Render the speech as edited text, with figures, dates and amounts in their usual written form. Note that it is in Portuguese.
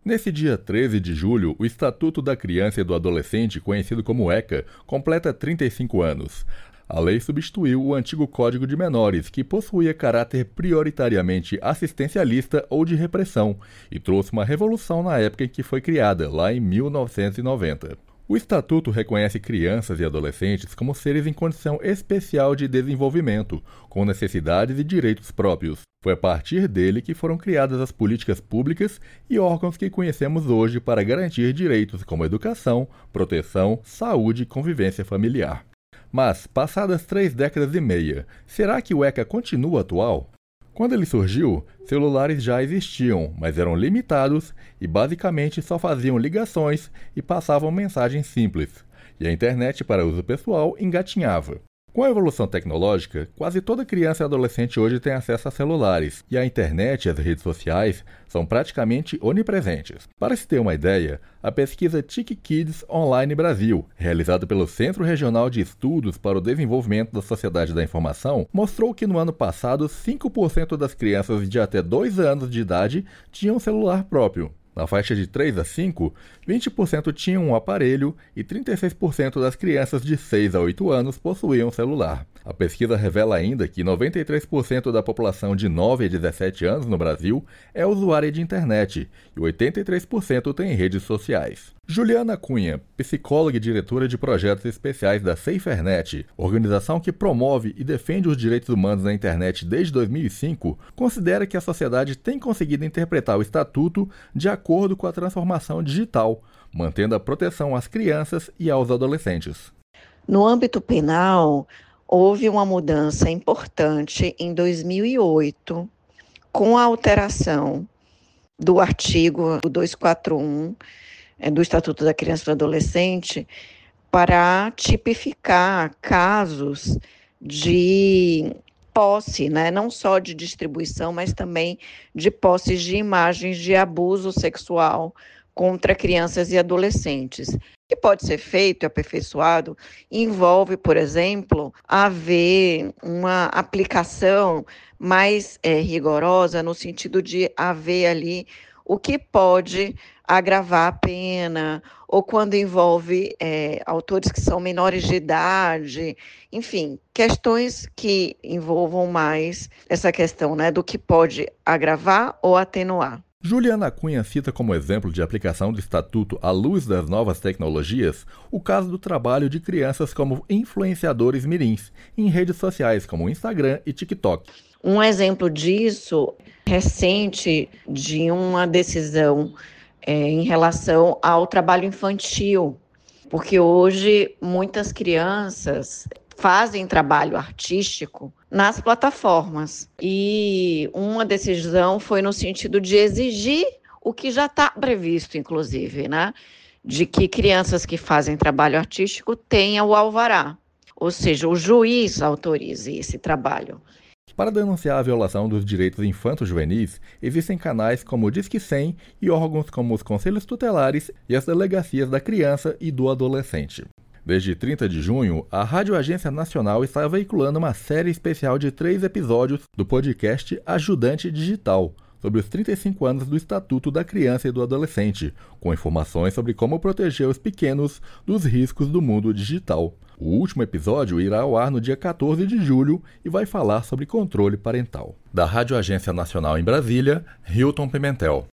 Nesse dia 13 de julho, o Estatuto da Criança e do Adolescente, conhecido como ECA, completa 35 anos. A lei substituiu o antigo Código de Menores, que possuía caráter prioritariamente assistencialista ou de repressão, e trouxe uma revolução na época em que foi criada, lá em 1990. O Estatuto reconhece crianças e adolescentes como seres em condição especial de desenvolvimento, com necessidades e direitos próprios. Foi a partir dele que foram criadas as políticas públicas e órgãos que conhecemos hoje para garantir direitos como educação, proteção, saúde e convivência familiar. Mas, passadas 3 décadas e meia, será que o ECA continua atual? Quando ele surgiu, celulares já existiam, mas eram limitados e basicamente só faziam ligações e passavam mensagens simples. E a internet para uso pessoal engatinhava. Com a evolução tecnológica, quase toda criança e adolescente hoje tem acesso a celulares, e a internet e as redes sociais são praticamente onipresentes. Para se ter uma ideia, a pesquisa TIC Kids Online Brasil, realizada pelo Centro Regional de Estudos para o Desenvolvimento da Sociedade da Informação, mostrou que no ano passado 5% das crianças de até 2 anos de idade tinham celular próprio. Na faixa de 3 a 5, 20% tinham um aparelho e 36% das crianças de 6 a 8 anos possuíam celular. A pesquisa revela ainda que 93% da população de 9 a 17 anos no Brasil é usuária de internet e 83% tem redes sociais. Juliana Cunha, psicóloga e diretora de projetos especiais da SaferNet, organização que promove e defende os direitos humanos na internet desde 2005, considera que a sociedade tem conseguido interpretar o Estatuto de acordo com a transformação digital, mantendo a proteção às crianças e aos adolescentes. No âmbito penal, houve uma mudança importante em 2008, com a alteração do artigo 241 do Estatuto da Criança e do Adolescente para tipificar casos de posse, não só de distribuição, mas também de posse de imagens de abuso sexual contra crianças e adolescentes. O que pode ser feito e aperfeiçoado envolve, por exemplo, haver uma aplicação mais rigorosa no sentido de haver ali o que pode agravar a pena, ou quando envolve autores que são menores de idade, enfim, questões que envolvam mais essa questão do que pode agravar ou atenuar. Juliana Cunha cita como exemplo de aplicação do Estatuto à luz das novas tecnologias o caso do trabalho de crianças como influenciadores mirins em redes sociais como Instagram e TikTok. Um exemplo disso recente de uma decisão em relação ao trabalho infantil, porque hoje muitas crianças fazem trabalho artístico nas plataformas e uma decisão foi no sentido de exigir o que já está previsto, inclusive, de que crianças que fazem trabalho artístico tenham o alvará, ou seja, o juiz autorize esse trabalho. Para denunciar a violação dos direitos infanto-juvenis, existem canais como o Disque 100 e órgãos como os Conselhos Tutelares e as Delegacias da Criança e do Adolescente. Desde 30 de junho, a Rádio Agência Nacional está veiculando uma série especial de 3 episódios do podcast Ajudante Digital, sobre os 35 anos do Estatuto da Criança e do Adolescente, com informações sobre como proteger os pequenos dos riscos do mundo digital. O último episódio irá ao ar no dia 14 de julho e vai falar sobre controle parental. Da Rádio Agência Nacional em Brasília, Hilton Pimentel.